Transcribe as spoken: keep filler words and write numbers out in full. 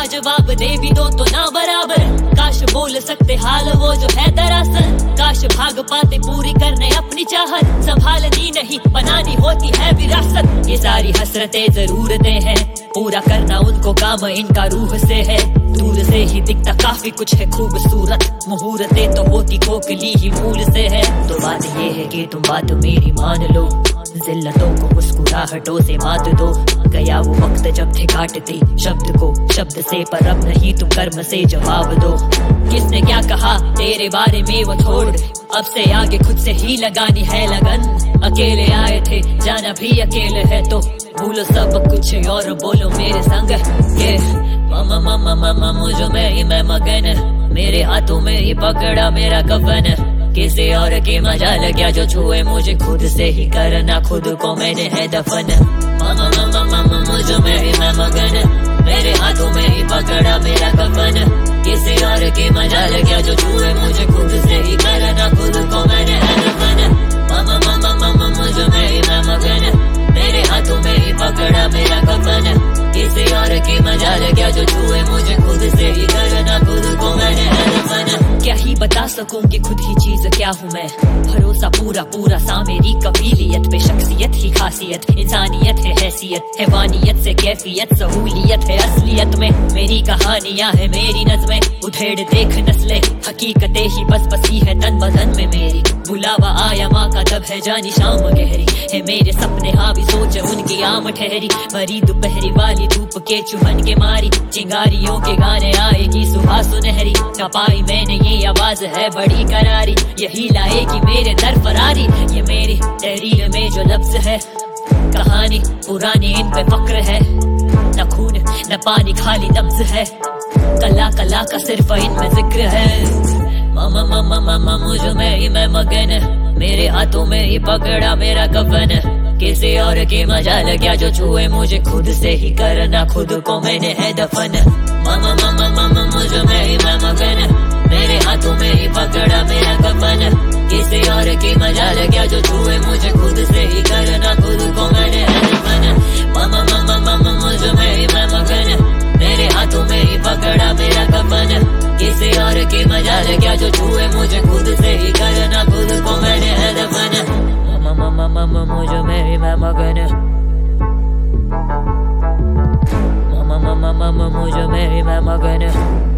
जवाब दे भी दो तो ना बराबर। काश बोल सकते हाल वो जो है दरअसल, काश भाग पाते पूरी करने अपनी चाहत। संभालनी नहीं बनानी होती है विरासत, ये सारी हसरतें जरूरतें हैं, पूरा करना उनको काम इनका रूह से है। दूर से ही दिखता काफी कुछ है खूबसूरत, मुहूर्तें तो होती खोखली ही मूल से है। तो बात ये है कि तुम बात मेरी मान लो, जिल्लतों को मुस्कुराहटों से मात दो। गया वो वक्त जब थे काटते शब्द को शब्द से, पर अब नहीं तुम कर्म से जवाब दो। किसने क्या कहा तेरे बारे में वो छोड़, अब से आगे खुद से ही लगानी है लगन। अकेले आए थे जाना भी अकेले है, तो भूलो सब कुछ और बोलो मेरे संग के मामा मामा मामा मुझ में ही मैं मगन, मेरे हाथों में ही पकड़ा मेरा कफन। किसी और की मजाल क्या जो छुए मुझे, खुद से ही करना खुद को मैंने है दफन। मामा मामा मामा मुझ में ही मैं मगन, मेरे हाथों में ही पकड़ा मेरा कफन। किसी और की मजाल क्या जो छुए मुझे, खुद से ही करना खुद को मैंने है दफन। मामा मामा मामा मुझ में ही मैं मगन, मेरे हाथों में ही पकड़ा मेरा कफन। किसी और की मजाल क्या जो छुए मुझे, खुद से ही करना खुद को मैंने है दफन। क्या ही बता सकूं कि खुद ही चीज क्या हूँ मैं, भरोसा पूरा पूरा सा मेरी कबीलियत पे। शख्सियत ही खासियत, इंसानियत है हैसियत, हैवानियत से कैफियत, सहूलियत है असलियत में। मेरी कहानियां है मेरी नज़में, उधेड़ देख नस्लें, हकीकतें ही बस बसी है तन बदन में मेरी। बुलावा आया माँ का तब है जानी शाम गहरी, है मेरे सपने हावी सोच उनकी आम ठहरी। भरी दोपहरी वाली धूप के चुभन के मारी, चिंगारियों के गाने आएगी सुबह सुनहरी। न पाई मैंने ये आवाज है बड़ी करारी, यही लाएगी मेरे दर फरारी। ये मेरी तहरीर में जो लफ्ज है, कहानी पुरानी इन पे फक्र है। न खून न पानी खाली लफ्ज है, कला कला का सिर्फ इनमें जिक्र है। मामा मामा मामा मुझ में ही मैं मगन, मेरे हाथों में ही पकड़ा मेरा कफन। किसी और की मजाल क्या जो छुए मुझे, खुद से ही करना खुद को मैंने है दफन। मामा मामा मामा मुझ में ही मैं मगन, मेरे हाथों में ही पकड़ा मेरा कफन। किसी और की मजाल क्या जो छुए मुझे, खुद से ही करना खुद को मैंने है दफन। मामा मामा मामा मुझ में ही मैं मगन, मेरे हाथों में ही पकड़ा मेरा कफन। किसी और की मजाल क्या जो छुए मुझे, खुद से ही करना खुद को मैंने है दफन। मामा मामा मामा मुझ में ही मैं मगन, मामा मामा मामा मुझ में ही मैं मगन।